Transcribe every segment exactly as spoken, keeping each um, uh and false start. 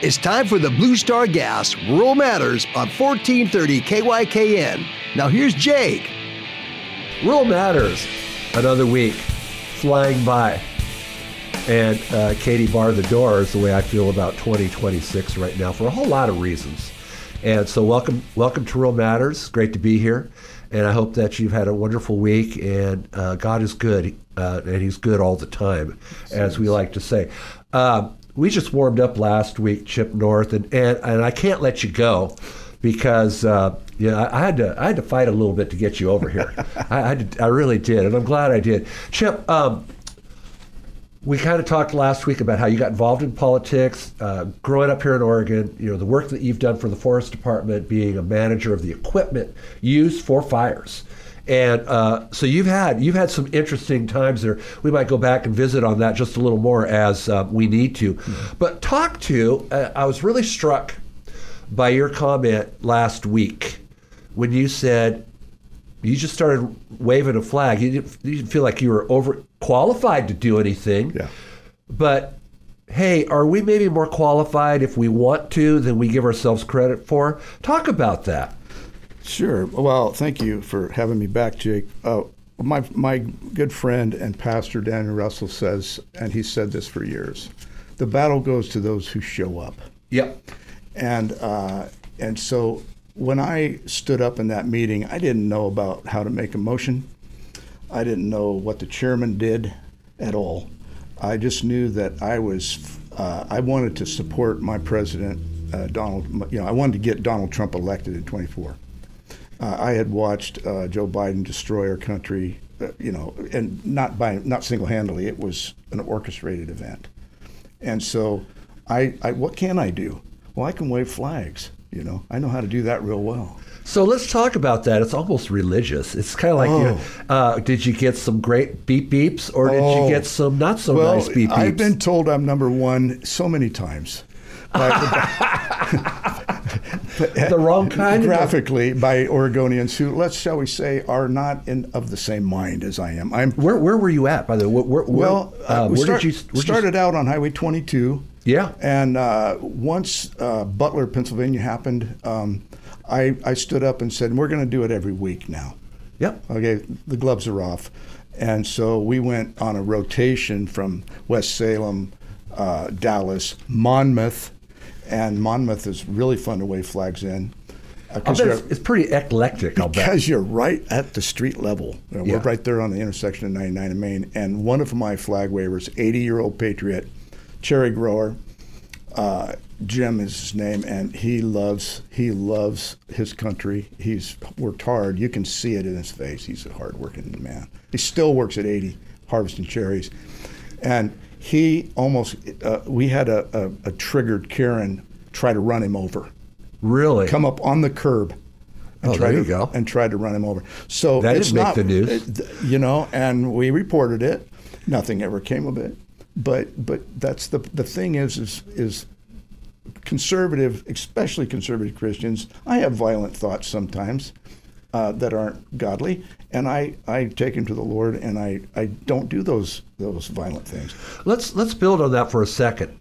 It's time for the Blue Star Gas Rural Matters on fourteen thirty K Y K N. Now here's Jake. Rural Matters, another week flying by. And uh, Katie barred the door is the way I feel about twenty twenty-six right now for a whole lot of reasons. And so welcome welcome to Rural Matters. Great to be here. And I hope that you've had a wonderful week. And uh, God is good, uh, and he's good all the time, as we like to say. Uh, we just warmed up last week, Chip North, and, and, and I can't let you go because uh, you know, I, I had to I had to fight a little bit to get you over here. I, I, had to, I really did, and I'm glad I did. Chip, um, we kind of talked last week about how you got involved in politics, uh, growing up here in Oregon, you know, the work that you've done for the Forest Department, being a manager of the equipment used for fires. And uh, so you've had you've had some interesting times there. We might go back and visit on that just a little more as uh, we need to. Mm-hmm. But talk to, uh, I was really struck by your comment last week when you said, you just started waving a flag. You didn't, you didn't feel like you were overqualified to do anything. Yeah. But, hey, are we maybe more qualified if we want to than we give ourselves credit for? Talk about that. Sure. Well, thank you for having me back, Jake. Uh, my my good friend and pastor, Daniel Russell, says, and he's said this for years, the battle goes to those who show up. Yep. And uh, and so when I stood up in that meeting, I didn't know about how to make a motion. I didn't know what the chairman did at all. I just knew that I was, uh, I wanted to support my president, uh, Donald, you know, I wanted to get Donald Trump elected in twenty-four. Uh, I had watched uh, Joe Biden destroy our country, uh, you know, and not by, not single-handedly, it was an orchestrated event. And so I, I, what can I do? Well, I can wave flags. You know, I know how to do that real well. So let's talk about that. It's almost religious. It's kind of like, oh. you know, uh, did you get some great beep beeps, or did oh. you get some not so well, nice beep beeps? I've been told I'm number one so many times. By, the wrong kind? Graphically, by Oregonians who, let's shall we say, are not in of the same mind as I am. I'm. Where Where were you at, by the way? Where, where, well, uh, we where start, did you where started you... out on Highway twenty-two. Yeah. And uh, once uh, Butler, Pennsylvania happened, um, I, I stood up and said, we're going to do it every week now. Yep. Okay, the gloves are off. And so we went on a rotation from West Salem, uh, Dallas, Monmouth, and Monmouth is really fun to wave flags in. Uh, I'll bet it's, it's pretty eclectic, I'll bet. Because you're right at the street level. You know, yeah. We're right there on the intersection of ninety-nine and Main. And one of my flag wavers, eighty-year-old patriot, cherry grower, uh, Jim is his name, and he loves he loves his country. He's worked hard. You can see it in his face. He's a hard-working man. He still works at eighty, harvesting cherries. And he almost, uh, we had a, a, a triggered Karen try to run him over. Really? Come up on the curb. And oh, try there you to, go. And tried to run him over. So that it's didn't not, make the news. You know, and we reported it. Nothing ever came of it. But but that's the the thing is is is conservative, especially conservative Christians. I have violent thoughts sometimes uh, that aren't godly, and I, I take them to the Lord, and I, I don't do those those violent things. Let's let's build on that for a second.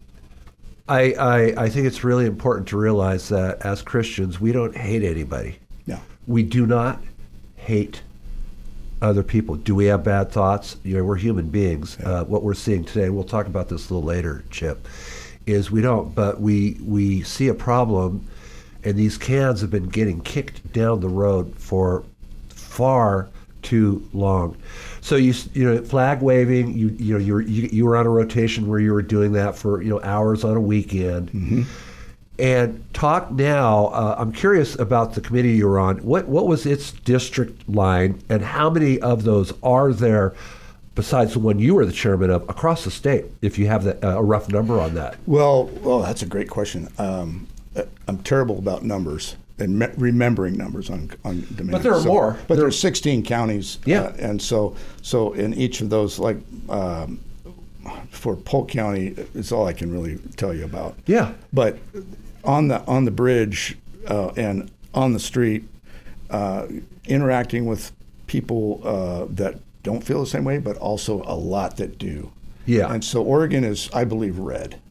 I, I I think it's really important to realize that as Christians, we don't hate anybody. No, we do not hate other people. Do we have bad thoughts? You know, we're human beings. Yeah. Uh, what we're seeing today, we'll talk about this a little later, Chip, is we don't, but we we see a problem, and these cans have been getting kicked down the road for far too long. So you you know, flag waving, you you know, you were, you, you were on a rotation where you were doing that for, you know, hours on a weekend. Mm-hmm. And talk now, uh, I'm curious about the committee you were on. What what was its district line, and how many of those are there, besides the one you were the chairman of, across the state, if you have the, uh, a rough number on that? Well, well, that's a great question. Um, I'm terrible about numbers and me- remembering numbers on on demand. But there are so, more. But there are sixteen counties. Yeah. Uh, and so so in each of those, like um, for Polk County, is all I can really tell you about. Yeah. But on the on the bridge uh, and on the street, uh, interacting with people uh, that don't feel the same way, but also a lot that do. Yeah. And so Oregon is, I believe, red.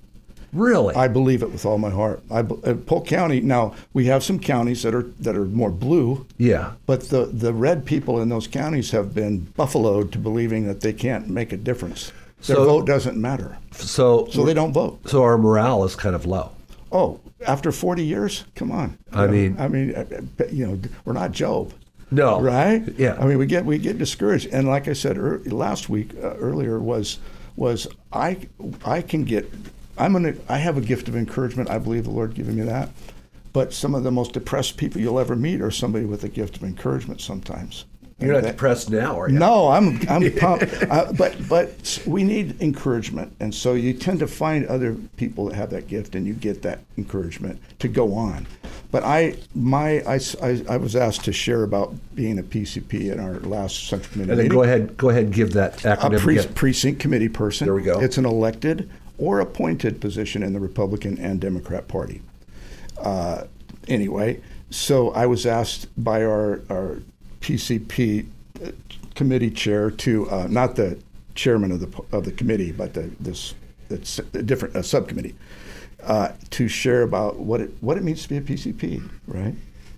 Really? I believe it with all my heart. I, uh, Polk County, now we have some counties that are that are more blue, Yeah. but the, the red people in those counties have been buffaloed to believing that they can't make a difference. Their So- vote doesn't matter. So, So they don't vote. So our morale is kind of low. Oh, after forty years? Come on. I You know, mean- I mean, uh, uh, you know, we're not Job. No. Right? Yeah. I mean, we get we get discouraged, and like I said ear last week uh, earlier was was I I can get I'm gonna I have a gift of encouragement. I believe the Lord giving me that, but some of the most depressed people you'll ever meet are somebody with a gift of encouragement. Sometimes You're not And that- depressed now, are you? No, I'm I'm pumped. uh, but but we need encouragement, and so you tend to find other people that have that gift, and you get that encouragement to go on. But I my I, I, I was asked to share about being a P C P in our last central committee And then meeting. go ahead, go ahead and give that A acronym pre- again. precinct committee person. There we go. It's an elected or appointed position in the Republican and Democrat Party. Uh, anyway, so I was asked by our, our P C P committee chair to, uh, not the chairman of the of the committee, but the, this it's a different a subcommittee, uh, to share about what it what it means to be a P C P, right?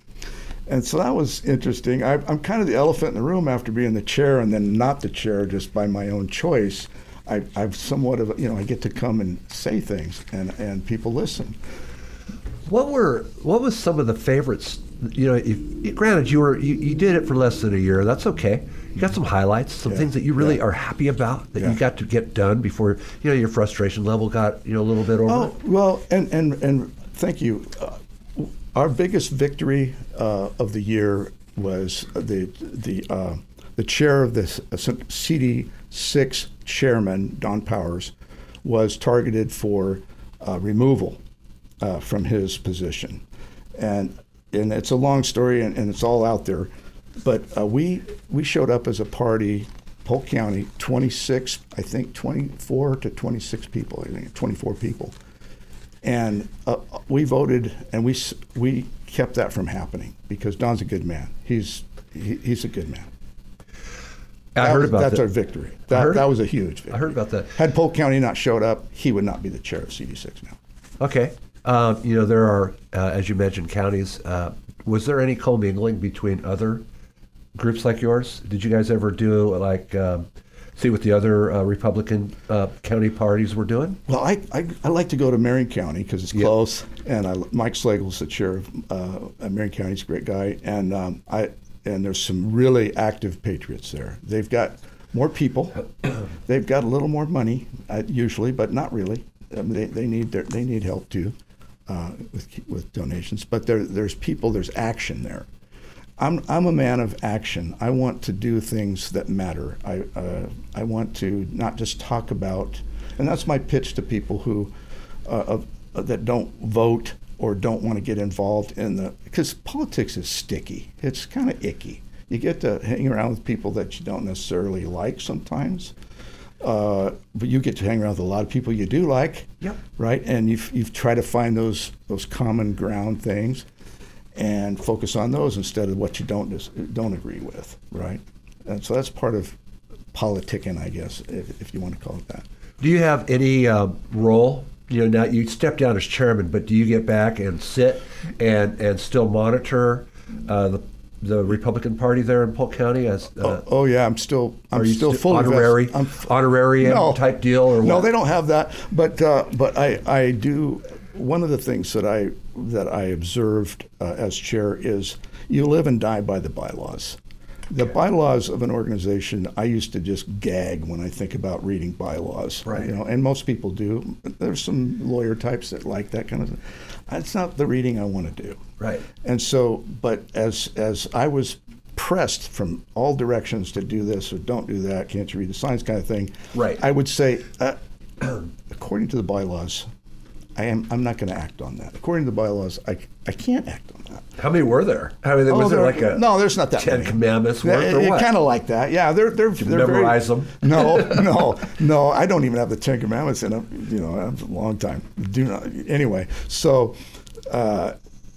And so that was interesting. I, I'm kind of the elephant in the room after being the chair and then not the chair just by my own choice. I, I've somewhat of, a, you know, I get to come and say things, and, and people listen. What were what was some of the favorites? You know, if, granted, you were you, you did it for less than a year. That's okay. You got some highlights, some Yeah, things that you really yeah. are happy about that Yeah. you got to get done before you know your frustration level got you know a little bit over. Oh, well, and, and, and thank you. Uh, our biggest victory uh, of the year was the the uh, the chair of the C D six chairman, Don Powers, was targeted for uh, removal uh, from his position, and and it's a long story, and, and it's all out there. But uh, we we showed up as a party, Polk County, twenty-six, I think twenty-four to twenty-six people, I think twenty-four people. And uh, we voted, and we s- we kept that from happening because Don's a good man. He's he, he's a good man. I That heard was- about that's that. our victory. I That heard- that was a huge victory. I heard about that. Had Polk County not showed up, he would not be the chair of C D six now. Okay. Um, you know, there are, uh, as you mentioned, counties. Uh, was there any commingling between other groups like yours? Did you guys ever do, like, um, see what the other uh, Republican uh, county parties were doing? Well, I, I, I like to go to Marion County because it's Yeah. close, and I, Mike Slagle's the chair of uh, Marion County. He's a great guy, and um, I and there's some really active patriots there. They've got more people, they've got a little more money uh, usually, but not really. I mean, they, they need their, they need help too uh, with with donations. But there there's people, there's action there. I'm I'm a man of action. I want to do things that matter. I uh, I want to not just talk about, and that's my pitch to people who uh, uh, that don't vote or don't want to get involved in the, because politics is sticky. It's kind of icky. You get to hang around with people that you don't necessarily like sometimes, uh, but you get to hang around with a lot of people you do like. Yep. Right, and you've you've tried to find those those common ground things, and focus on those instead of what you don't dis- don't agree with, right? And so that's part of politicking, I guess, if, if you want to call it that. Do you have any uh, role? You know, now you step down as chairman, but do you get back and sit and and still monitor uh, the the Republican Party there in Polk County? As uh, oh, oh yeah, I'm still I'm are you still sti- fully honorary vested. I'm, honorarium No. type deal or what? no, they don't have that. But uh, but I I do. One of the things that I that I observed uh, as chair is you live and die by the bylaws. The bylaws of an organization, I used to just gag when I think about reading bylaws. Right. You know, and most people do. There's some lawyer types that like that kind of thing. It's not the reading I want to do. Right. And so, but as as I was pressed from all directions to do this or don't do that, can't you read the signs kind of thing, Right. I would say, uh, according to the bylaws, I am I'm not going to act on that. According to the bylaws, I, I can't act on that. How many were there? I mean, Oh, was there there- like a no, there's not that Ten many. Commandments worth or what? Kind of like that. Yeah, they're they're you they're memorize very, them? No, no, no. I don't even have the Ten Commandments in them. You know, that's a long time. Do not. Anyway, so uh,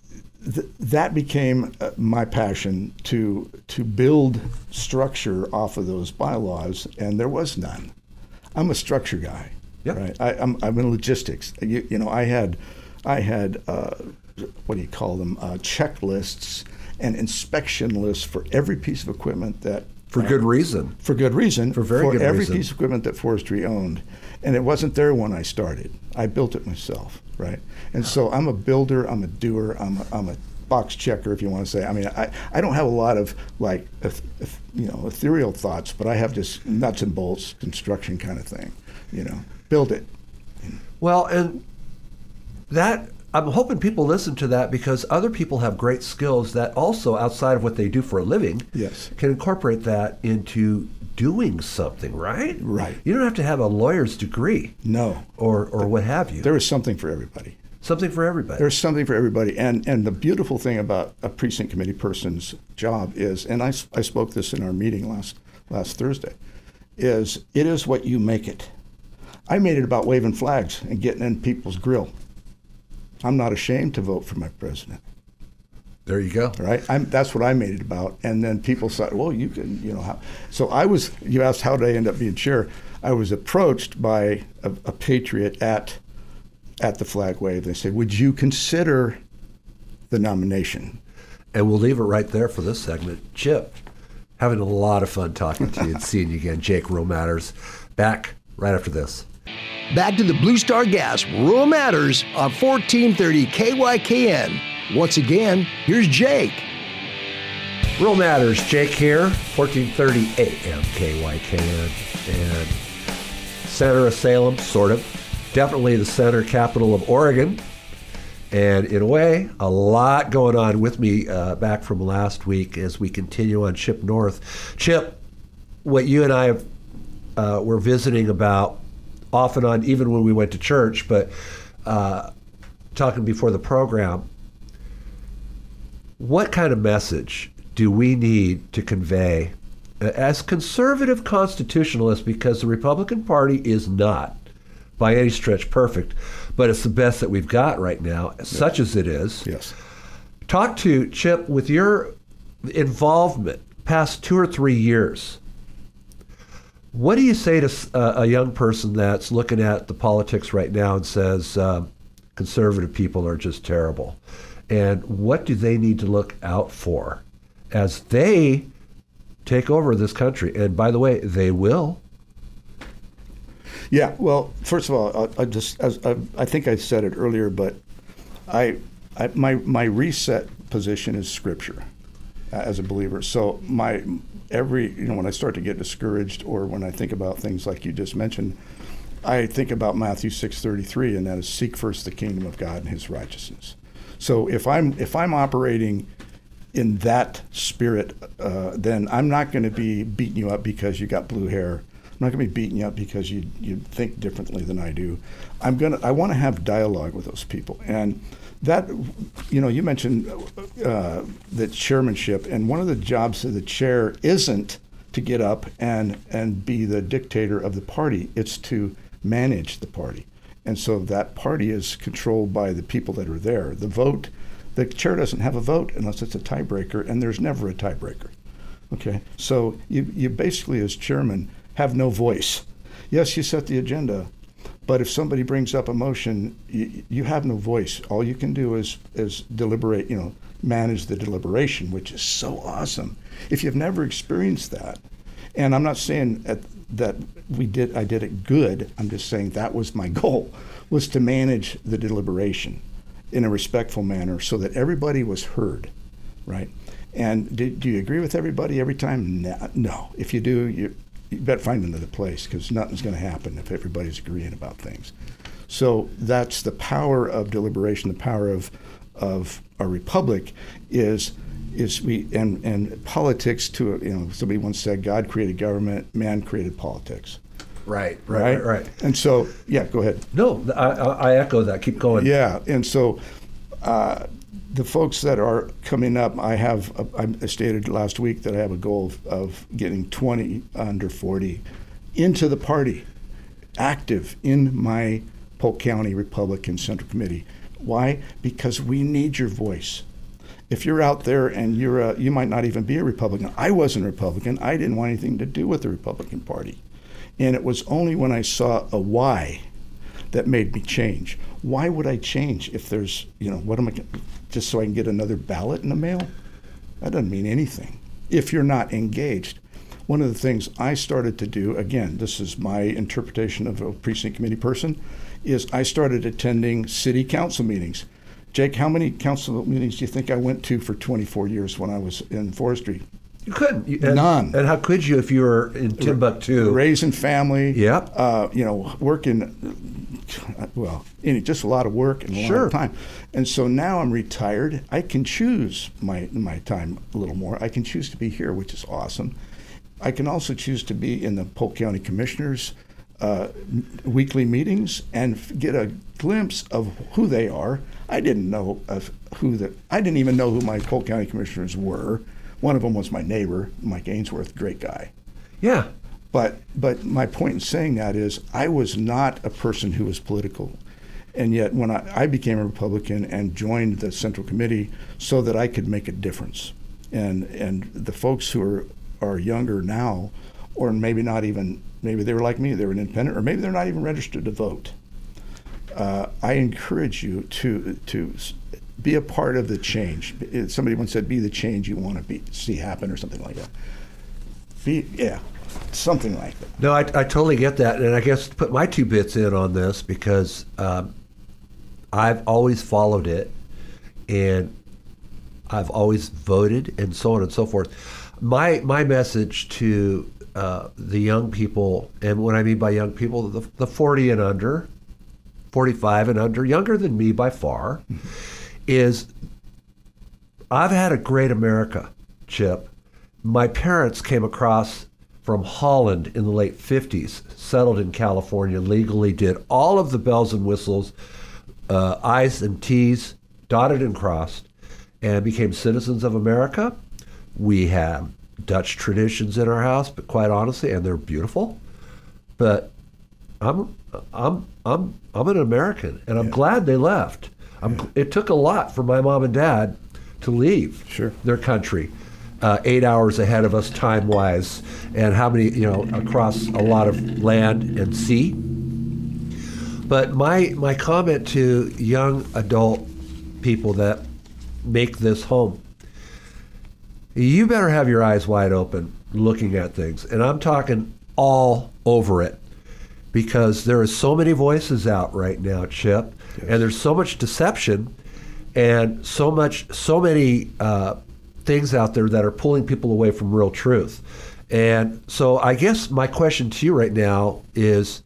th- that became uh, my passion to to build structure off of those bylaws, and there was none. I'm a structure guy. Yep. Right. I, I'm I'm in logistics. You, you know, I had, I had, uh, what do you call them? Uh, checklists and inspection lists for every piece of equipment that. For uh, good reason. For good reason. For very for good every reason. piece of equipment that forestry owned, and it wasn't there when I started. I built it myself, right? And so I'm a builder. I'm a doer. I'm a, I'm a box checker, if you want to say. I mean, I, I don't have a lot of like, eth- eth- you know, ethereal thoughts, but I have just nuts and bolts construction kind of thing. You know, build it. Well, and that, I'm hoping people listen to that because other people have great skills that also, outside of what they do for a living, Yes. can incorporate that into doing something, right? Right. You don't have to have a lawyer's degree No. or, or what have you. There is something for everybody. Something for everybody. There's something for everybody. And and the beautiful thing about a precinct committee person's job is, and I, s- I spoke this in our meeting last last Thursday, is it is what you make it. I made it about waving flags and getting in people's grill. I'm not ashamed to vote for my president. There you go. Right? I'm, that's what I made it about. And then people said, well, you can, you know, how. So I was, you asked how did I end up being chair? I was approached by a, a patriot at at the flag wave. They said, would you consider the nomination? And we'll leave it right there for this segment. Chip, having a lot of fun talking to you and seeing you again. Jake, Rural Matters, back right after this. Back to the Blue Star Gas Rural Matters on fourteen thirty K Y K N. Once again, here's Jake. Rural Matters, Jake here, fourteen thirty A M K Y K N. And center of Salem, sort of. Definitely the center capital of Oregon. And in a way, a lot going on with me uh, back from last week as we continue on Chip North. Chip, what you and I have, uh, were visiting about off and on, even when we went to church, but uh, talking before the program, what kind of message do we need to convey as conservative constitutionalists, because the Republican Party is not by any stretch perfect, but it's the best that we've got right now, such as it is. Yes. Talk to Chip with your involvement past two or three years. What do you say to uh, a young person that's looking at the politics right now and says uh, conservative people are just terrible? And what do they need to look out for as they take over this country? And by the way, they will. Yeah, well, first of all, I, I just as I, I think I said it earlier, but I, I my my reset position is Scripture uh, as a believer. So my every you know when I start to get discouraged or when I think about things like you just mentioned, I think about Matthew six thirty-three, and that is seek first the kingdom of God and His righteousness. So if I'm if I'm operating in that spirit, uh, then I'm not going to be beating you up because you got blue hair. I'm not going to be beating you up because you you think differently than I do. I'm gonna. I want to have dialogue with those people, and that, you know, you mentioned uh, the chairmanship, and one of the jobs of the chair isn't to get up and and be the dictator of the party. It's to manage the party, and so that party is controlled by the people that are there. The vote, the chair doesn't have a vote unless it's a tiebreaker, and there's never a tiebreaker. Okay, so you you basically as chairman have no voice. Yes, you set the agenda, but if somebody brings up a motion, you, you have no voice. All you can do is is deliberate, you know, manage the deliberation, which is so awesome. If you've never experienced that, and I'm not saying at, that we did, I did it good. I'm just saying that was my goal, was to manage the deliberation in a respectful manner so that everybody was heard, right? And do, do you agree with everybody every time? No. no. If you do, you you better find another place, because nothing's going to happen if everybody's agreeing about things. So that's the power of deliberation. The power of of our republic is is we and and politics. To you know, somebody once said, God created government, man created politics. Right, right, right. right. And so, yeah, go ahead. No, I, I echo that. Keep going. Yeah, and so. Uh, The folks that are coming up, I have, a, I stated last week that I have a goal of, of getting twenty under forty into the party, active in my Polk County Republican Central Committee. Why? Because we need your voice. If you're out there and you're a, you might not even be a Republican. I wasn't a Republican. I didn't want anything to do with the Republican Party. And it was only when I saw a why that made me change. Why would I change if there's, you know, what am I, just so I can get another ballot in the mail? That doesn't mean anything if you're not engaged. One of the things I started to do, again, this is my interpretation of a precinct committee person, is I started attending city council meetings. Jake, how many council meetings do you think I went to for twenty-four years when I was in forestry? You couldn't. You, and, None. And how could you if you were in Timbuktu? Raising family. Yep. Uh, you know, working, well, any, just a lot of work and a Sure. lot of time. And so now I'm retired. I can choose my, my time a little more. I can choose to be here, which is awesome. I can also choose to be in the Polk County Commissioners' uh, weekly meetings and f- get a glimpse of who they are. I didn't know of who the, I didn't even know who my Polk County Commissioners were. One of them was my neighbor, Mike Ainsworth, great guy. Yeah. But but my point in saying that is I was not a person who was political. And yet when I, I became a Republican and joined the Central Committee so that I could make a difference. And and the folks who are, are younger now, or maybe not even, maybe they were like me, they were an independent, or maybe they're not even registered to vote. Uh, I encourage you to to be a part of the change. Somebody once said, "Be the change you want to be see happen," or something like that. Be yeah, something like that. No, I, I totally get that, and I guess to put my two bits in on this because um, I've always followed it, and I've always voted, and so on and so forth. My my message to uh, the young people, and what I mean by young people, the, the forty and under, forty-five and under, younger than me by far, mm-hmm. is I've had a great America, Chip. My parents came across from Holland in the late fifties, settled in California, legally did all of the bells and whistles, uh, I's and T's, dotted and crossed, and became citizens of America. We have Dutch traditions in our house, but quite honestly, and they're beautiful. But I'm I'm I'm I'm an American, and I'm yeah. glad they left. I'm, yeah. It took a lot for my mom and dad to leave sure. their country, uh, eight hours ahead of us time-wise, and how many, you know, across a lot of land and sea. But my my comment to young adult people that make this home, you better have your eyes wide open looking at things. And I'm talking all over it, because there are so many voices out right now, Chip, yes. and there's so much deception and so much, so many uh, things out there that are pulling people away from real truth. And so I guess my question to you right now is,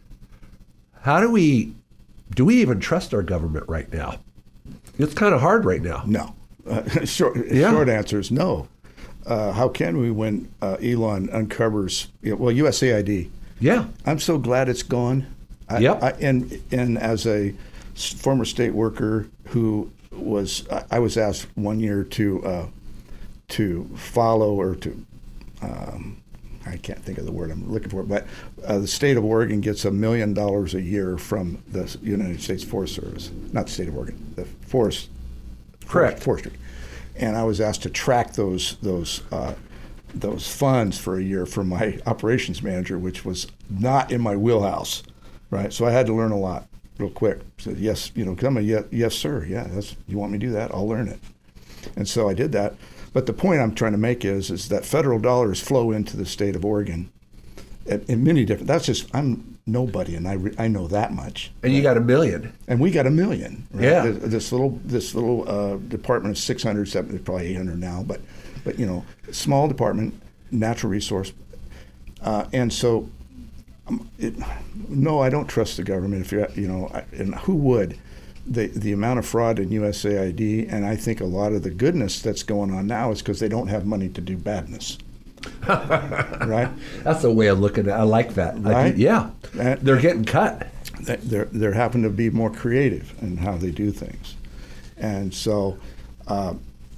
how do we, do we even trust our government right now? It's kind of hard right now. No. Uh, short, yeah. short answer is no. Uh, how can we when uh, Elon uncovers, you know, well, U S A I D. Yeah. I'm so glad it's gone. I, yep. I, and, and as a former state worker who was, I was asked one year to uh, to follow or to, um, I can't think of the word I'm looking for, but uh, the state of Oregon gets a million dollars a year from the United States Forest Service, not the state of Oregon, the forest. Correct. Forestry. And I was asked to track those those uh, those funds for a year from my operations manager, which was not in my wheelhouse, right? So I had to learn a lot real quick. I said, yes, you know, come a yes, yes, sir. Yeah, that's, you want me to do that? I'll learn it. And so I did that. But the point I'm trying to make is is that federal dollars flow into the state of Oregon in, in many different. That's just I'm nobody, and I re, I know that much. And right? You got a million. And we got a million. Right? Yeah. This, this little this little uh, department is six hundred, seven, probably eight hundred now, but but you know, small department, natural resource, uh, and so um, it, no, I don't trust the government. If you you know, I, and who would? The the amount of fraud in U S A I D, and I think a lot of the goodness that's going on now is because they don't have money to do badness. Right? That's a way of looking at it. I like that. Right? I do, yeah. And, they're getting cut. They're they're having to be more creative in how they do things, and so, uh,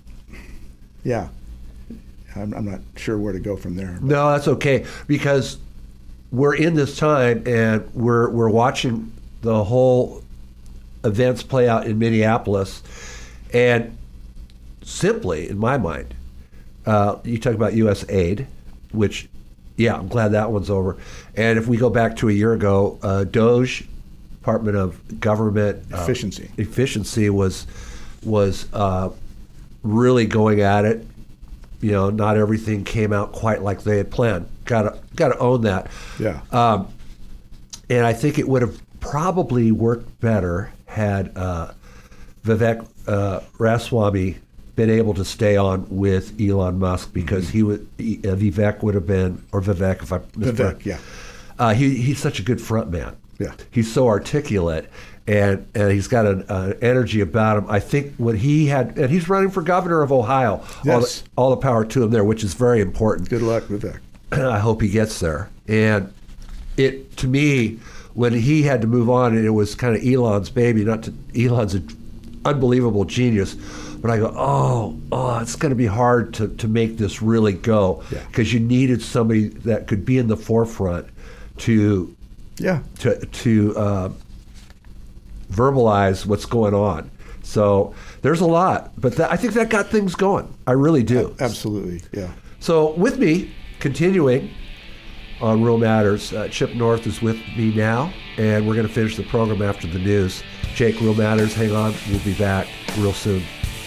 yeah, I'm, I'm not sure where to go from there. But. No, that's okay, because we're in this time and we're we're watching the whole events play out in Minneapolis, and simply, in my mind, uh, you talk about U S aid, which, yeah, I'm glad that one's over. And if we go back to a year ago, uh, Doge Department of Government Efficiency. Uh, efficiency was was uh, really going at it. You know, not everything came out quite like they had planned. Got to got to own that. Yeah. Um, and I think it would have probably worked better had uh, Vivek uh, Ramaswamy been able to stay on with Elon Musk, because he would uh, Vivek would have been, or Vivek if I Vivek, yeah. Uh, he he's such a good front man. Yeah. He's so articulate, and and he's got an uh, energy about him. I think when he had, and he's running for governor of Ohio. Yes. All the, all the power to him there, which is very important. Good luck, Vivek. I hope he gets there. And it, to me, when he had to move on, and it was kind of Elon's baby, not to, Elon's an unbelievable genius, but I go, oh, oh, it's going to be hard to, to make this really go, because Yeah. you needed somebody that could be in the forefront to Yeah. to to uh, verbalize what's going on. So there's a lot, but that, I think that got things going. I really do. Absolutely, yeah. So with me, continuing on Real Matters, uh, Chip North is with me now, and we're going to finish the program after the news. Jake, Real Matters, hang on. We'll be back real soon.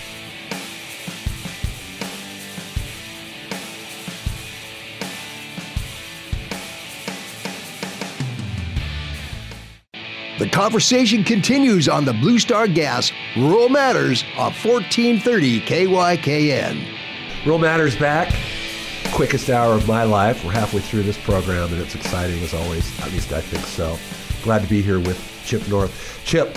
The conversation continues on the Blue Star Gas Rural Matters on fourteen thirty K Y K N. Real Matters back. Quickest hour of my life. We're halfway through this program, and it's exciting as always. At least I think so. Glad to be here with Chip North. Chip,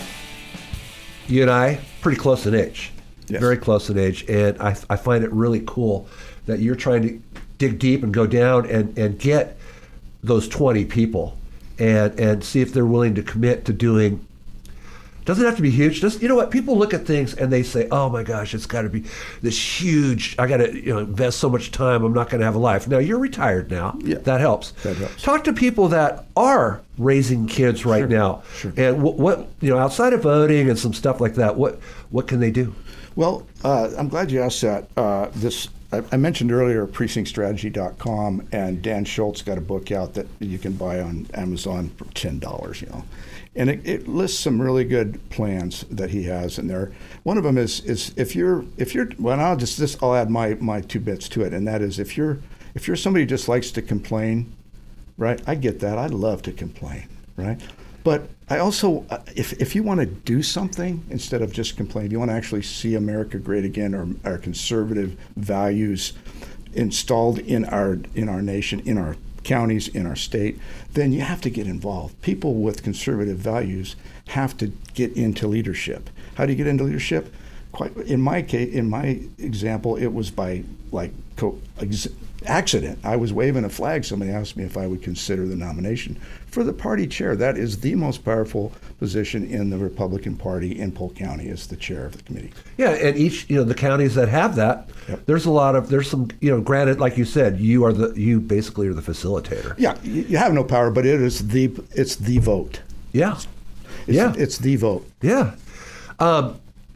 you and I, pretty close in age. Yes. Very close in age. And I, I find it really cool that you're trying to dig deep and go down and, and get those twenty people and, and see if they're willing to commit to doing. Doesn't have to be huge. Just, you know what? People look at things and they say, "Oh my gosh, it's got to be this huge. I got to, you know, invest so much time. I'm not going to have a life." Now you're retired now. Yeah. That helps. That helps. Talk to people that are raising kids right Sure. now, Sure. and what, what you know, outside of voting and some stuff like that. What what can they do? Well, uh, I'm glad you asked that. Uh, this I, I mentioned earlier precinct strategy dot com, and Dan Schultz got a book out that you can buy on Amazon for ten dollars, you know. And it, it lists some really good plans that he has in there. One of them is is if you're if you're well, I'll just this I'll add my my two bits to it, and that is if you're if you're somebody who just likes to complain, right? I get that. I love to complain, right? But I also, uh, if if you want to do something instead of just complain, if you want to actually see America great again, or our conservative values installed in our in our nation, in our counties, in our state, then you have to get involved. People with conservative values have to get into leadership. How do you get into leadership? Quite in my case, in my example, it was by like co- ex- accident. I was waving a flag. Somebody asked me if I would consider the nomination for the party chair. That is the most powerful position in the Republican Party in Polk County, as the chair of the committee. Yeah, and each, you know, the counties that have that, Yep. there's a lot of, there's some, you know, granted, like you said, you are the, you basically are the facilitator. Yeah, you you have no power, but it is the it's the vote. Yeah. It's, Yeah. it's the vote. Yeah. Um,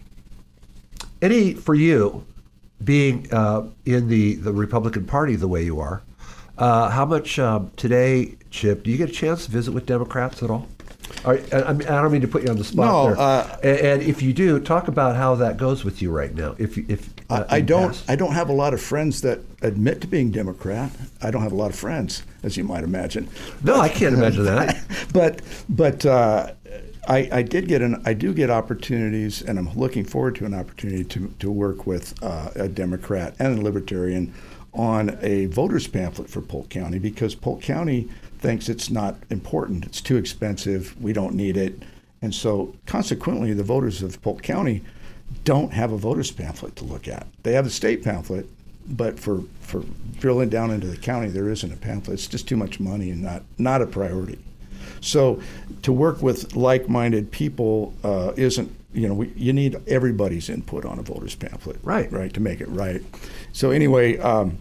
any, for you, being uh, in the, the Republican Party the way you are, uh, how much um, today, Chip, do you get a chance to visit with Democrats at all? Are, I, I mean, I don't mean to put you on the spot No, there. uh, and, and if you do, talk about how that goes with you right now. If you- if uh, I in don't. past. I don't have a lot of friends that admit to being Democrat. I don't have a lot of friends, as you might imagine. No, I can't imagine that. but but uh, I, I did get an. I do get opportunities, and I'm looking forward to an opportunity to to work with uh, a Democrat and a Libertarian on a voters pamphlet for Polk County, because Polk County thinks it's not important. It's too expensive. We don't need it, and so consequently, the voters of Polk County don't have a voters pamphlet to look at. They have a state pamphlet, but for, for drilling down into the county, there isn't a pamphlet. It's just too much money and not, not a priority. So to work with like-minded people uh, isn't, you know, we, you need everybody's input on a voters pamphlet. Right. Right, to make it right. So anyway, um,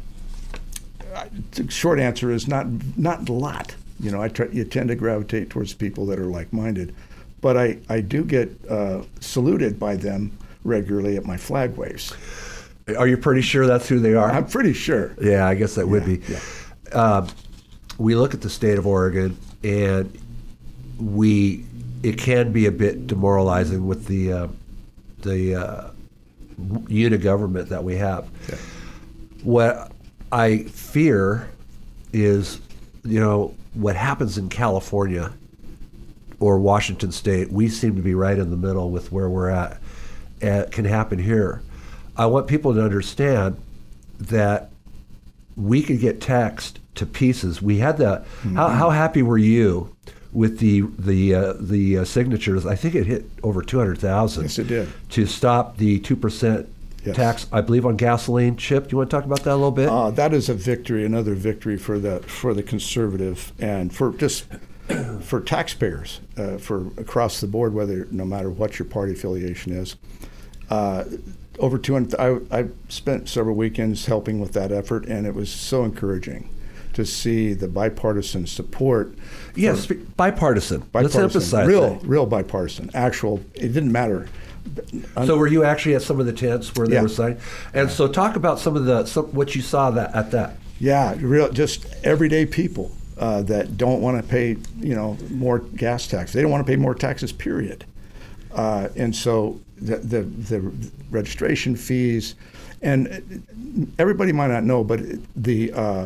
the short answer is not not a lot. You know, I try, you tend to gravitate towards people that are like-minded. But I, I do get uh, saluted by them regularly at my flag waves. Are you pretty sure that's who they are? I'm pretty sure. Yeah, I guess that would Yeah, be. yeah. Um, we look at the state of Oregon, and we it can be a bit demoralizing with the uh, the uh, unit government that we have. Yeah. What I fear is, you know, what happens in California or Washington State, we seem to be right in the middle with where we're at. It can happen here. I want people to understand that we could get taxed to pieces. We had the. Mm-hmm. How, how happy were you with the the uh, the uh, signatures? I think it hit over two hundred thousand. Yes, it did. To stop the two percent yes. tax, I believe, on gasoline. Chip, do you want to talk about that a little bit? Uh, that is a victory, another victory for the for the conservative and for just for taxpayers, uh, for across the board, whether no matter what your party affiliation is. Uh, over two hundred. I, I spent several weekends helping with that effort, and it was so encouraging to see the bipartisan support. Yes, bipartisan. bipartisan. Let's emphasize real, that. real bipartisan. Actual. It didn't matter. So were you actually at some of the tents where they yeah. were signing? And so talk about some of the some, what you saw that at that. Yeah, real just everyday people uh, that don't want to pay, you know, more gas tax. They don't want to pay more taxes. Period. Uh, and so the, the the registration fees, and everybody might not know, but the uh,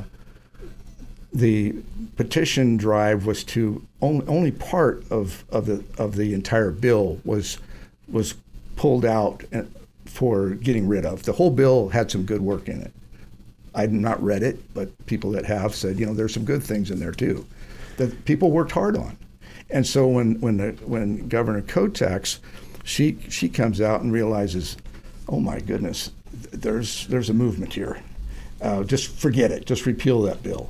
the petition drive was to only only part of, of the of the entire bill was was pulled out for getting rid of. The whole bill had some good work in it. I'd not read it, but people that have said, you know, there's some good things in there too, that people worked hard on. And so when when the, when Governor Kotex, she she comes out and realizes, oh my goodness, there's there's a movement here. Uh, just forget it. Just repeal that bill.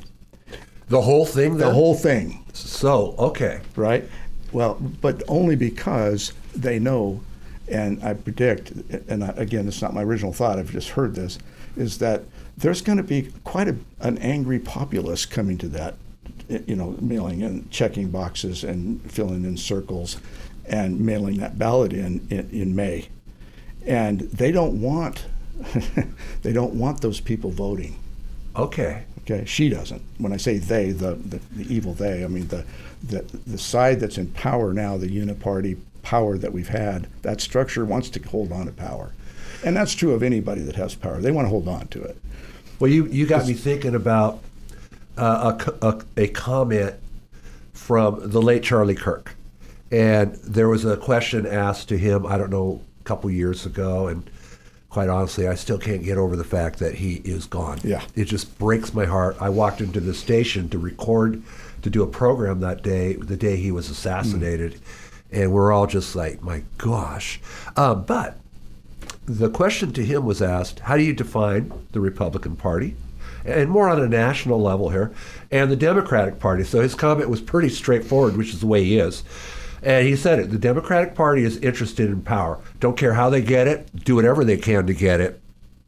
The whole thing. Then? The whole thing. So okay. Right. Well, but only because they know, and I predict, and I, again, it's not my original thought. I've just heard this, is that there's going to be quite a, an angry populace coming to that. You know, mailing in, checking boxes and filling in circles and mailing that ballot in, in in May. And they don't want they don't want those people voting. Okay. Okay. She doesn't. When I say they, the, the, the evil they, I mean the, the the side that's in power now, the uniparty power that we've had, that structure wants to hold on to power. And that's true of anybody that has power. They want to hold on to it. Well, you, you got me thinking about Uh, a, a, a comment from the late Charlie Kirk. And there was a question asked to him, I don't know, a couple years ago, and quite honestly, I still can't get over the fact that he is gone. Yeah. It just breaks my heart. I walked into the station to record, to do a program that day, the day he was assassinated, mm. and we're all just like, my gosh. Um, but the question to him was asked, how do you define the Republican Party? And more on a national level here, and the Democratic Party. So his comment was pretty straightforward, which is the way he is. And he said it, the Democratic Party is interested in power. Don't care how they get it, do whatever they can to get it,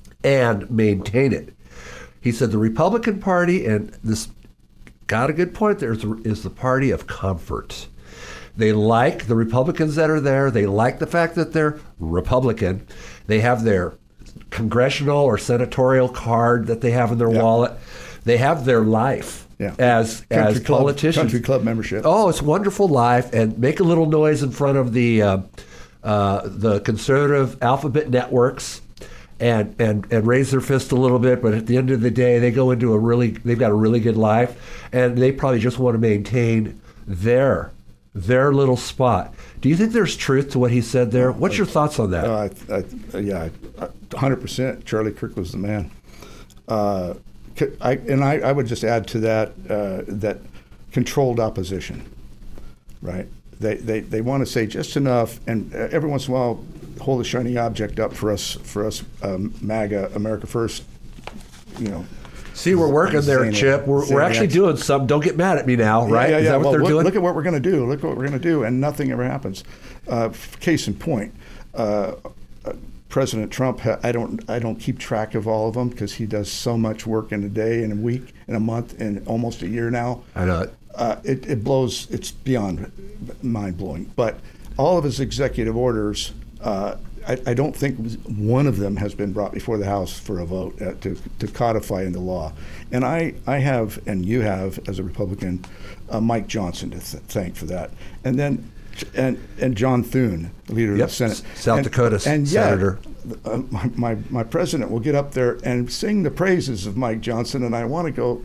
and maintain it. He said the Republican Party, and this got a good point there, is the party of comfort. They like the Republicans that are there. They like the fact that they're Republican. They have their congressional or senatorial card that they have in their yeah. wallet. They have their life yeah. as country as club, politicians. Country club membership. Oh, it's a wonderful life, and make a little noise in front of the uh, uh, the conservative alphabet networks, and and and raise their fist a little bit. But at the end of the day, they go into a really they've got a really good life, and they probably just want to maintain their their little spot. Do you think there's truth to what he said there? What's your thoughts on that? Uh, I, I, yeah, one hundred percent. Charlie Kirk was the man. Uh, I, and I, I would just add to that uh, that controlled opposition, right? They, they they want to say just enough, and every once in a while hold a shiny object up for us, for us um, MAGA, America First, you know. See, we're working there, Chip. We're, we're actually doing something. Don't get mad at me now, right? Yeah, yeah, yeah. Is that what well, they're look, doing? Look at what we're going to do. Look what we're going to do, and nothing ever happens. Uh, case in point, uh, uh, President Trump. Ha- I don't. I don't keep track of all of them because he does so much work in a day, in a week, in a month, in almost a year now. I know it. Uh, it, it blows. It's beyond mind blowing. But all of his executive orders. Uh, I, I don't think one of them has been brought before the House for a vote uh, to, to codify into law. And I, I have, and you have, as a Republican, uh, Mike Johnson to th- thank for that. And then and and John Thune, the leader Yep. of the Senate, South and, Dakota and yet, senator. Uh, my, my my president will get up there and sing the praises of Mike Johnson, and I want to go.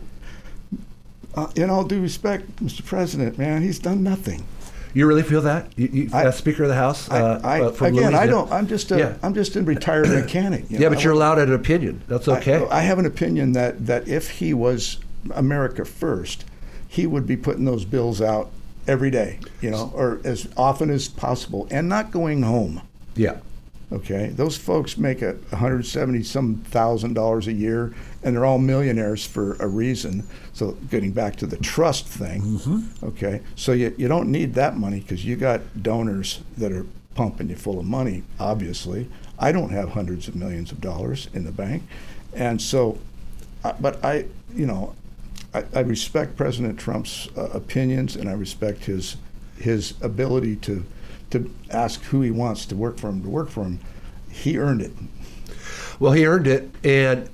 Uh, in all due respect, Mister President, man, he's done nothing. You really feel that? You, you, I- as Speaker of the House? Uh, I, I, uh, from again, I Louisiana? don't. I'm just a. Yeah. am just a retired mechanic. you Yeah, know. but you're allowed an opinion. That's okay. I, I have an opinion that that if he was America first, he would be putting those bills out every day, you know, or as often as possible, and not going home. yeah. Okay, those folks make a one hundred seventy some thousand dollars a year, and they're all millionaires for a reason. So, getting back to the trust thing, Mm-hmm. okay, so you you don't need that money because you got donors that are pumping you full of money. Obviously, I don't have hundreds of millions of dollars in the bank, and so, I- but I, you know, I, I respect President Trump's uh, opinions, and I respect his his ability to. to ask who he wants to work for him to work for him. He earned it. Well, he earned it, and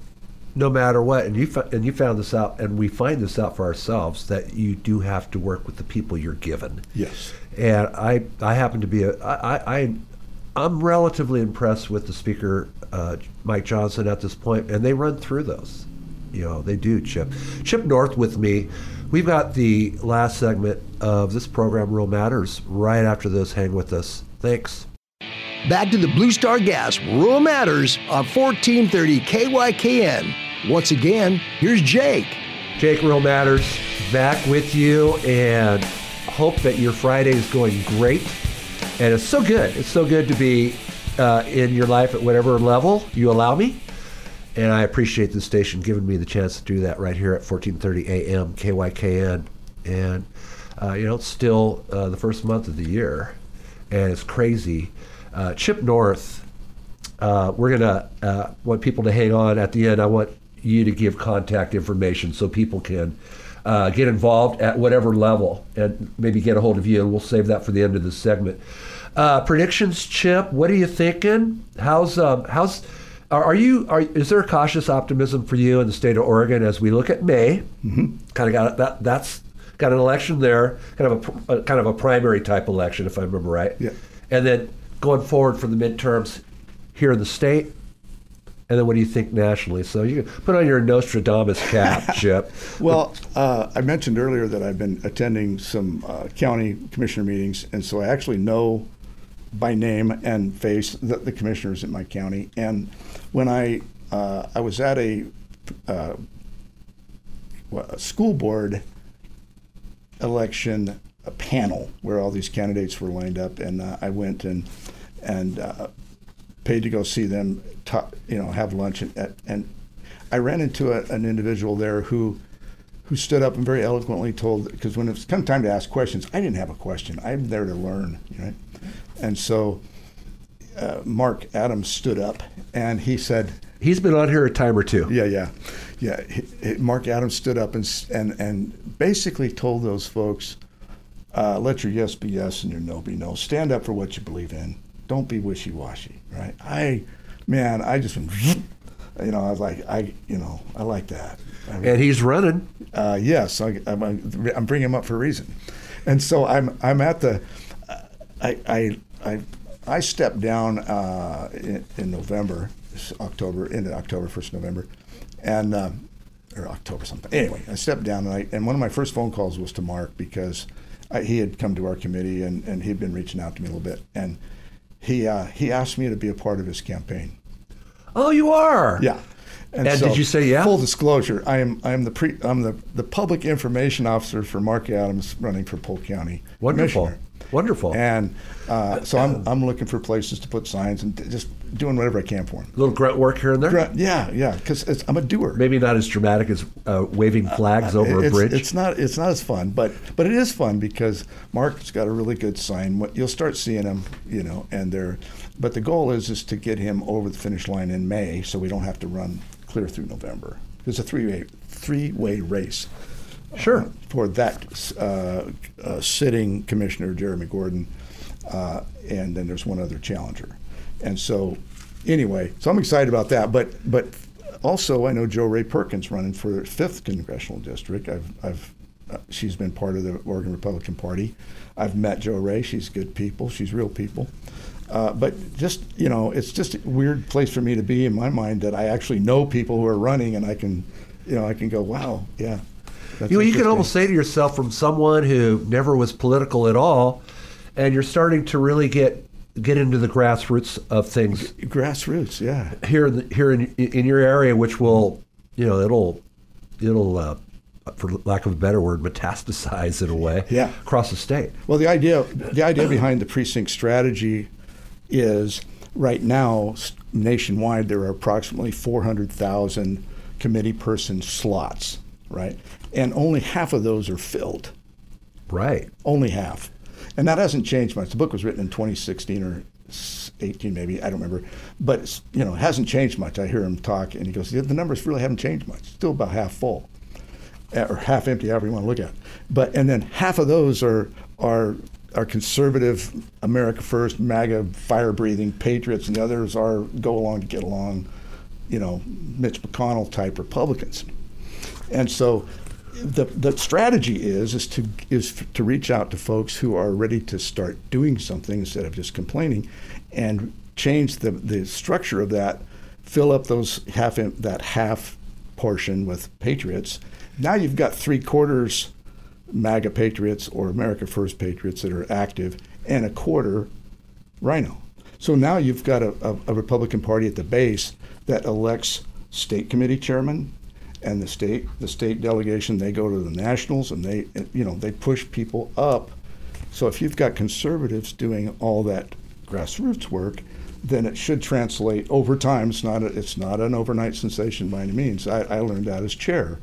no matter what, and you fo- and you found this out, and we find this out for ourselves, that you do have to work with the people you're given. Yes. And I, I happen to be a, I, I, I'm relatively impressed with the Speaker, uh, Mike Johnson, at this point, and they run through those. You know, they do, Chip. Chip North with me. We've got the last segment of this program, Real Matters, right after this. Hang with us. Thanks. Back to the Blue Star Gas Rural Matters on fourteen thirty K Y K N. Once again, here's Jake. Jake, Real Matters, back with you, and hope that your Friday is going great. And it's so good. It's so good to be uh, in your life at whatever level you allow me. And I appreciate the station giving me the chance to do that right here at fourteen thirty A M K Y K N. And, uh, you know, it's still uh, the first month of the year, and it's crazy. Uh, Chip North, uh, we're going to uh, want people to hang on at the end. I want you to give contact information so people can uh, get involved at whatever level and maybe get a hold of you, and we'll save that for the end of this segment. Uh, predictions, Chip, what are you thinking? How's, um, how's, Are, are you? Are, is there a cautious optimism for you in the state of Oregon as we look at May? Mm-hmm. Kind of got that. That's got an election there, kind of a, a kind of a primary type election, if I remember right. Yeah. And then going forward for the midterms here in the state, and then what do you think nationally? So you can put on your Nostradamus cap, Chip. Well, uh, I mentioned earlier that I've been attending some uh, county commissioner meetings, and so I actually know by name and face the, the commissioners in my county. And when I uh, I was at a, uh, a school board election a panel where all these candidates were lined up, and uh, I went and and uh, paid to go see them, talk, you know, have lunch, and, and I ran into a, an individual there who who stood up and very eloquently told, because when it's come time to ask questions, I didn't have a question. I'm there to learn, right? And so uh, Mark Adams stood up and he said, He's been on here a time or two. yeah, yeah, yeah. He, he, Mark Adams stood up and s- and and basically told those folks, uh, let your yes be yes and your no be no. Stand up for what you believe in. Don't be wishy-washy, right? I, man, I just went, you know, I was like, I, you know, I like that. I And he's running. Uh, yes, I, I'm, I'm bringing him up for a reason, and so I'm I'm at the, I I I, I stepped down uh, in, in November, October, into October, first November, and um, or October something. Anyway, I stepped down, and I and one of my first phone calls was to Mark because I, he had come to our committee and, and he'd been reaching out to me a little bit, and he uh, he asked me to be a part of his campaign. Oh, you are? Yeah. And did you say yeah? Full disclosure, I am I am the pre I'm the, the public information officer for Mark Adams, running for Polk County Wonderful. Commissioner. Wonderful. And uh, so I'm I'm looking for places to put signs and just doing whatever I can for him. A little grunt work here and there? Grunt- Yeah, yeah, because I'm a doer. Maybe not as dramatic as uh, waving flags over it's, a bridge. It's not it's not as fun, but but it is fun because Mark's got a really good sign. What- You'll start seeing him, you know, and they're. But the goal is is to get him over the finish line in May, so we don't have to run clear through November. It's a three-way three-way race. Sure. Uh, for that uh, uh, sitting commissioner, Jeremy Gordon, uh, and then there's one other challenger. And so, anyway, so I'm excited about that. But but also, I know Joe Ray Perkins running for fifth congressional district. I've I've uh, she's been part of the Oregon Republican Party. I've met Jo Rae. She's good people. She's real people. Uh, but just, you know, it's just a weird place for me to be in my mind that I actually know people who are running, and I can, you know, I can go, wow, yeah. That's you know, you can almost say to yourself, from someone who never was political at all, and you're starting to really get get into the grassroots of things. Grassroots, yeah. Here, in the, here in in your area, which will, you know, it'll it'll, uh, for lack of a better word, metastasize in a way, yeah. across the state. Well, the idea the idea behind the precinct strategy is right now nationwide there are approximately four hundred thousand committee person slots, right? And only half of those are filled. Right. Only half. And that hasn't changed much. The book was written in twenty sixteen or eighteen maybe, I don't remember. But it's, you know, it hasn't changed much. I hear him talk and he goes, yeah, the numbers really haven't changed much. Still about half full. Or half empty, however you want to look at it. But and then half of those are are are conservative, America First, MAGA, fire-breathing patriots, and the others are go along to get along, you know, Mitch McConnell type Republicans. And so the the strategy is is to is to reach out to folks who are ready to start doing something instead of just complaining, and change the the structure of that, fill up those half that half portion with patriots. Now you've got three quarters MAGA patriots or America First patriots that are active, and a quarter Rhino. So now you've got a, a, a Republican Party at the base that elects state committee chairman, and the state the state delegation, they go to the nationals, and they you know they push people up. So if you've got conservatives doing all that grassroots work, then it should translate over time. It's not a, it's not an overnight sensation by any means. I, I learned that as chair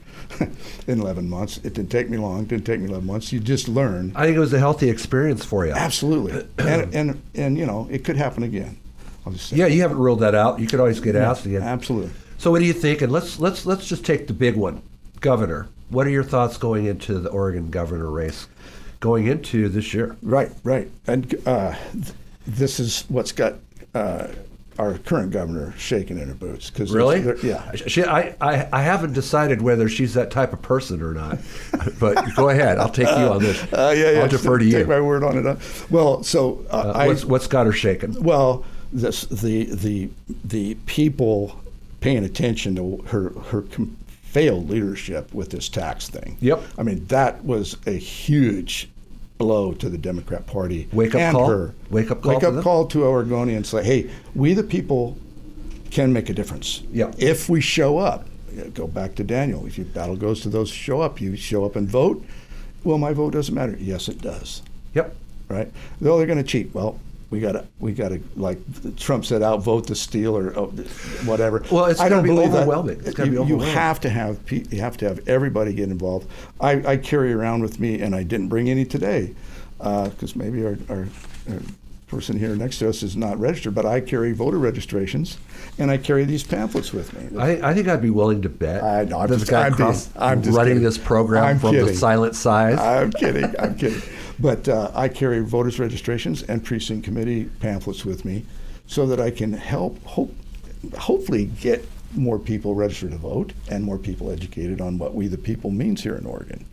in eleven months. It didn't take me long. It didn't take me eleven months. You just learn. I think it was a healthy experience for you. Absolutely. and, and and you know, it could happen again. I'll just say yeah, that. you haven't ruled that out. You could always get Yeah, asked again. Absolutely. So what do you think? And let's let's let's just take the big one, governor. What are your thoughts going into the Oregon governor race, going into this year? Right, right. And uh, th- this is what's got uh, our current governor shaking in her boots. Cause really? Yeah. She, I, I, I haven't decided whether she's that type of person or not. But go ahead. I'll take you on this. Uh, yeah, yeah. I'll defer to Take you. Take my word on it. Huh? Well, so uh, uh, I, what's, what's got her shaking? Well, this the the the people paying attention to her her com- failed leadership with this tax thing. Yep. I mean, that was a huge blow to the Democrat Party. Wake up and call. Her. Wake up call. Wake up call to Oregonians. Say, hey, we the people can make a difference. Yep. If we show up. Go back to Daniel. If your battle goes to those who show up, you show up and vote. Well, my vote doesn't matter. Yes, it does. Yep. Right. Though they're going to cheat. Well, we gotta, we gotta, like Trump said, outvote the steal or oh, whatever. Well, it's I going don't to be believe overwhelming. That. It's going to You, be you overwhelming. have to have, pe- you have to have everybody get involved. I, I carry around with me, and I didn't bring any today, because uh, maybe our, our, our person here next to us is not registered. But I carry voter registrations, and I carry these pamphlets with me. I, I think I'd be willing to bet I know, I'm that just- the guy I'm across being- I'm just running kidding. this program I'm from the kidding. silent side. I'm kidding. I'm kidding. But uh, I carry voters' registrations and precinct committee pamphlets with me, so that I can help, hope, hopefully, get more people registered to vote and more people educated on what we the people means here in Oregon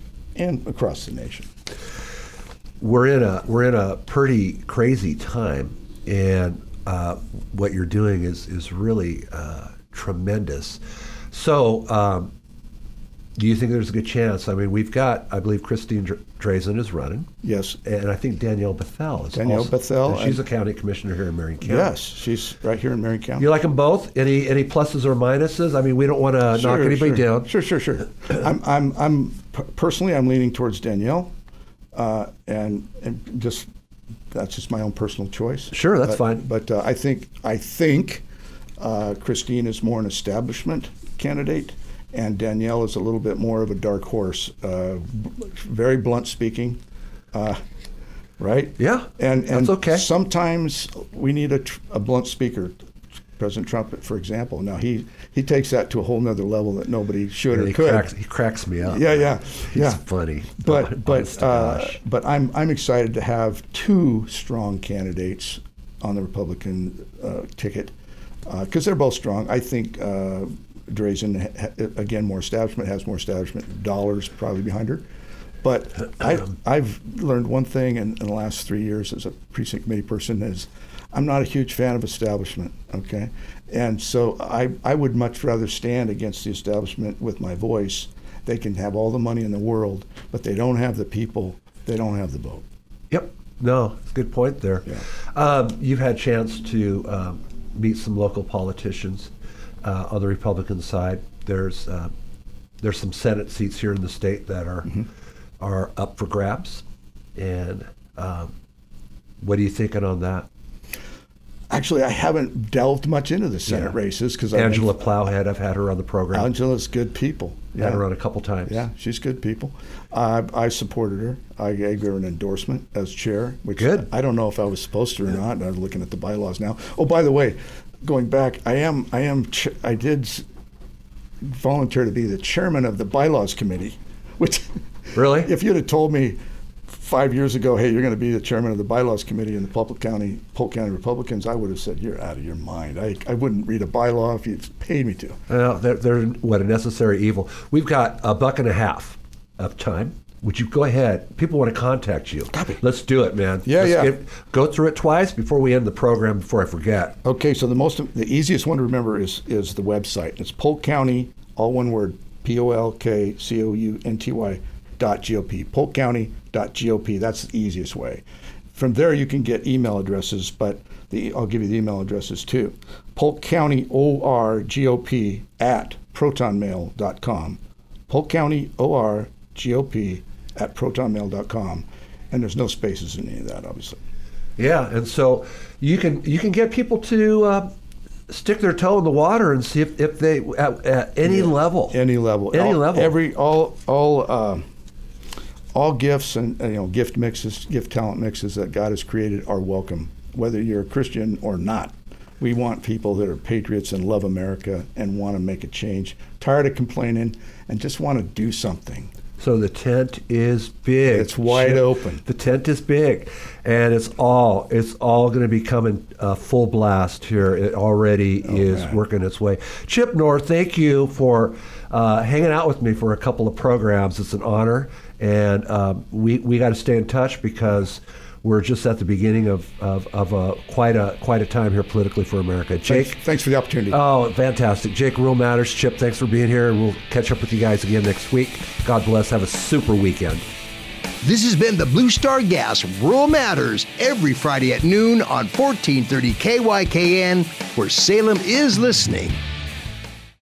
and across the nation. We're in a we're in a pretty crazy time, and uh, what you're doing is is really uh, tremendous. So, um, do you think there's a good chance? I mean, we've got, I believe, Christine Dr- Drazen is running. Yes. And I think Danielle Bethel is Danielle also, Bethel, and she's a and- county commissioner here in Marion County. Yes, she's right here in Marion County. You like them both? Any any pluses or minuses? I mean, we don't want to knock anybody sure. down. Sure, sure, sure. I'm, I'm, I'm personally, I'm leaning towards Danielle, uh, and and just that's just my own personal choice. Sure, that's but, fine. But uh, I think I think uh, Christine is more an establishment candidate, and Danielle is a little bit more of a dark horse. Uh, very blunt speaking, uh, right? Yeah, and and that's okay. Sometimes we need a, tr- a blunt speaker. President Trump, for example. Now he he takes that to a whole nother level that nobody should Yeah, or he could. cracks, he cracks me up. Yeah, yeah, He's yeah. funny. But Honest but to uh, gosh. but I'm I'm excited to have two strong candidates on the Republican uh, ticket because uh, they're both strong. I think uh, Drazen, ha- again, more establishment, has more establishment dollars probably behind her. But I, I've learned one thing in, in the last three years as a precinct committee person is I'm not a huge fan of establishment, okay? And so I, I would much rather stand against the establishment with my voice. They can have all the money in the world, but they don't have the people, they don't have the vote. Yep. No, good point there. Yeah. Um, you've had a chance to um, meet some local politicians uh, on the Republican side. There's uh, there's some Senate seats here in the state that are mm-hmm. are up for grabs. And um, what are you thinking on that? Actually, I haven't delved much into the Senate Yeah. races because Angela Plowhead, I've had her on the program. Angela's good people. Had her on a couple times. Yeah, she's good people. Uh, I supported her. I gave her an endorsement as chair, which Good. I don't know if I was supposed to or not. I'm looking at the bylaws now. Oh, by the way, going back, I am, I am, ch- I did s- volunteer to be the chairman of the bylaws committee, which, Really? if you'd have told me five years ago, hey, you're going to be the chairman of the bylaws committee in the Polk County, Polk County Republicans, I would have said, you're out of your mind. I, I wouldn't read a bylaw if you paid me to. Well, they're, they're what a necessary evil. We've got a buck and a half of time. Would you go ahead? People want to contact you. Copy. Let's do it, man. Yeah, Let's yeah. Get, go through it twice before we end the program. Before I forget. Okay, so the most, the easiest one to remember is is the website. It's Polk County, all one word, P O L K C O U N T Y dot G O P. Polk County dot G O P. That's the easiest way. From there, you can get email addresses, but the I'll give you the email addresses too. Polk County O R G O P at protonmail dot com. Polk County O R G O P at protonmail dot com. And there's no spaces in any of that, obviously. Yeah, and so you can you can get people to uh, stick their toe in the water and see if, if they at, at any Yeah. level, Any level. any all, level, Every all all uh, all gifts and uh, you know gift mixes, gift talent mixes that God has created are welcome, whether you're a Christian or not. We want people that are patriots and love America and want to make a change, tired of complaining, and just want to do something. So the tent is big. It's wide Chip, open. The tent is big, and it's all it's all going to be coming uh, full blast here. It already Oh, is man. working its way. Chip North, thank you for uh, hanging out with me for a couple of programs. It's an honor, and um, we we got to stay in touch because we're just at the beginning of of, of a quite a quite a time here politically for America. Jake, Thanks, thanks for the opportunity. oh, fantastic. Jake, Real Matters. Chip, thanks for being here, and we'll catch up with you guys again next week. God bless. Have a super weekend. This has been the Blue Star Gas Rural Matters every Friday at noon on fourteen thirty K Y K N, where Salem is listening.